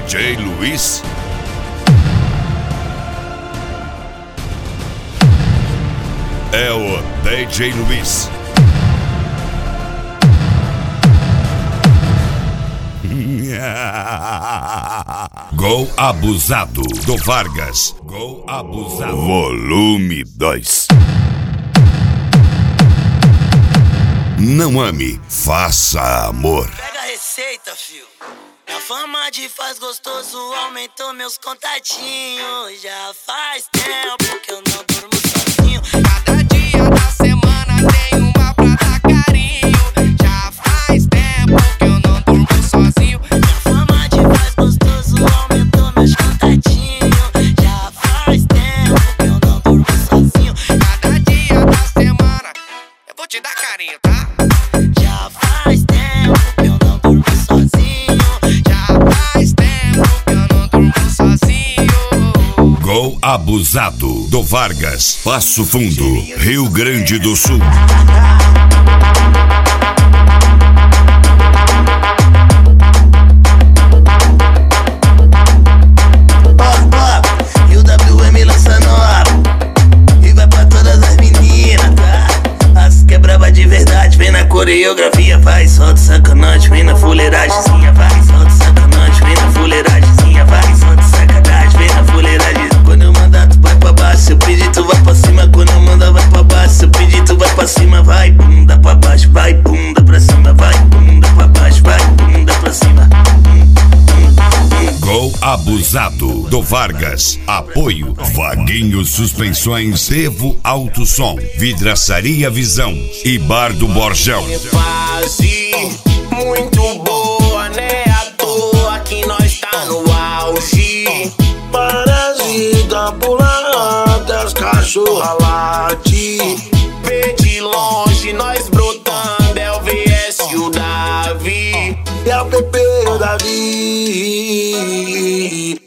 DJ Luiz. É o DJ Luiz. Gol Abusado do Vargas. Gol Abusado. Volume 2. Não ame, faça amor. Pega a receita, fio. Minha fama de faz gostoso aumentou meus contatinhos. Já faz tempo que eu não durmo sozinho. Cada dia da semana tem uma pra dar carinho. Já faz tempo que eu não durmo sozinho. Minha fama de faz gostoso aumentou meus contatinhos. Já faz tempo que eu não durmo sozinho. Cada dia da semana eu vou te dar carinho, tá? Já faz tempo que eu não durmo sozinho. Já faz tempo que eu não durmo sozinho. Gol Abusado do Vargas. Passo Fundo, Rio Grande do Sul. E o WM lança nova e vai pra todas as meninas, tá? As que é braba de verdade, vem na coreografia, vai, solta sacanagem, vem na fuleiragemzinha, vai, solta sacanagem, vem na fuleiragemzinha, vai, solta sacanagem, vem na fuleiragem. Quando eu mandar tu vai pra baixo, se eu pedir tu vai pra cima, quando eu mandar vai pra baixo, se eu pedir tu vai pra cima, vai, bunda pra baixo, vai, bunda pra cima, vai, bunda pra baixo, vai, bunda pra cima. Gol Abusado do Vargas. Apoio Vaguinho Suspensões, Evo Alto Som, Vidraçaria Visão e Bar do Borjão. Fase muito boa, né? À toa que nós tá no auge. Parasita pula até as cachorras late. Vê de longe nós brotando, é o VS e o Davi. É o PP e o Davi.